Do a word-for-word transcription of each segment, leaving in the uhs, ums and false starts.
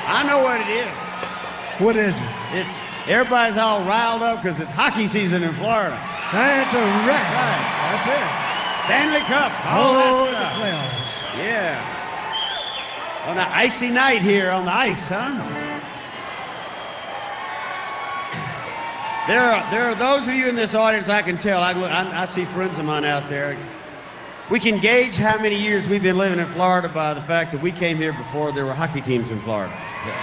I know what it is. What is it? It's everybody's all riled up because it's hockey season in Florida. That's a right. That's right. That's it. Stanley Cup. All Oh, that the stuff. playoffs. Yeah. On an icy night here on the ice, huh? There are, there are those of you in this audience, I can tell, I, I, I see friends of mine out there. We can gauge how many years we've been living in Florida by the fact that we came here before there were hockey teams in Florida. Yes.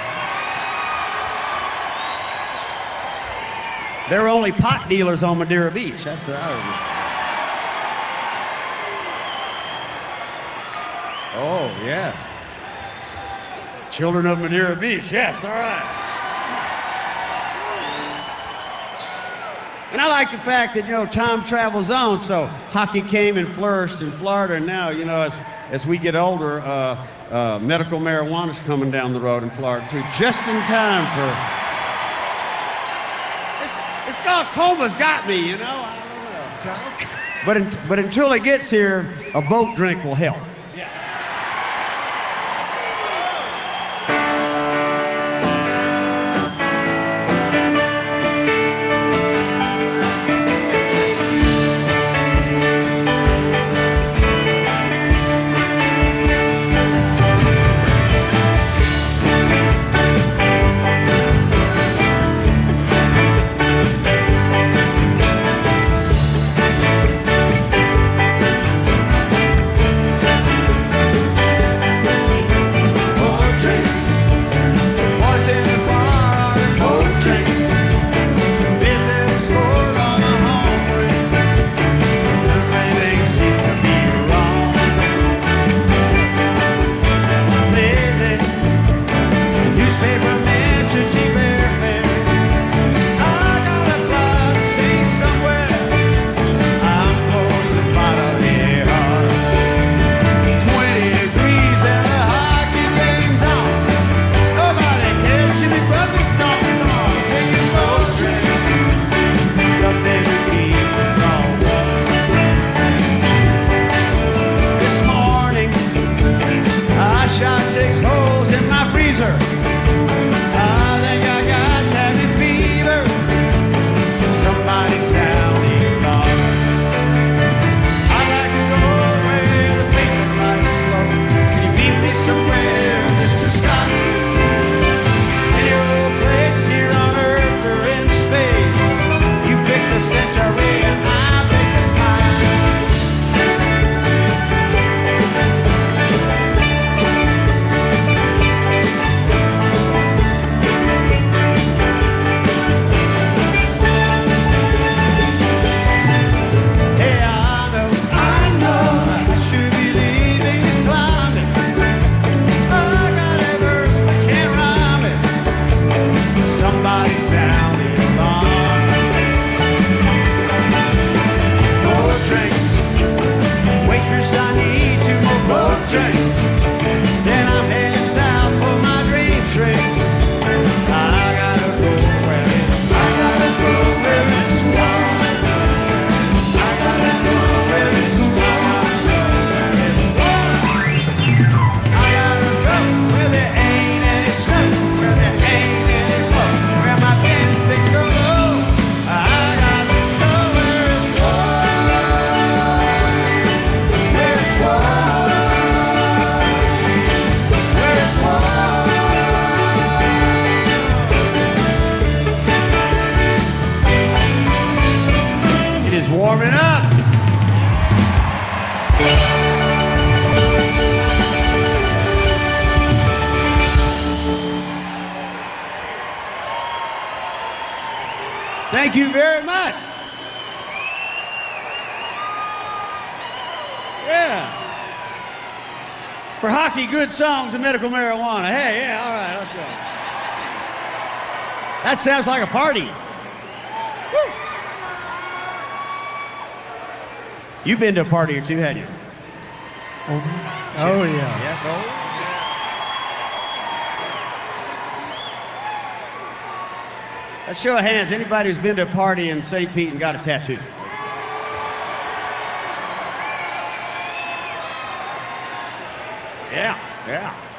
There were only pot dealers on Madeira Beach. That's what I remember. Oh, yes. Children of Madeira Beach, yes, all right. And I like the fact that, you know, time travels on, so hockey came and flourished in Florida, and now, you know, as, as we get older, uh, uh, medical marijuana's coming down the road in Florida, too, just in time for... This, this glaucoma's got me, you know? I don't know. But, in, but until it gets here, a boat drink will help. Warming up. Thank you very much. Yeah. For hockey, good songs, and medical marijuana. Hey, yeah, all right, let's go. That sounds like a party. Woo. You've been to a party or two, hadn't you? Oh, oh yeah. Yes, oh. Let's show of hands. Anybody who's been to a party in Saint Pete and got a tattoo? Yeah, yeah.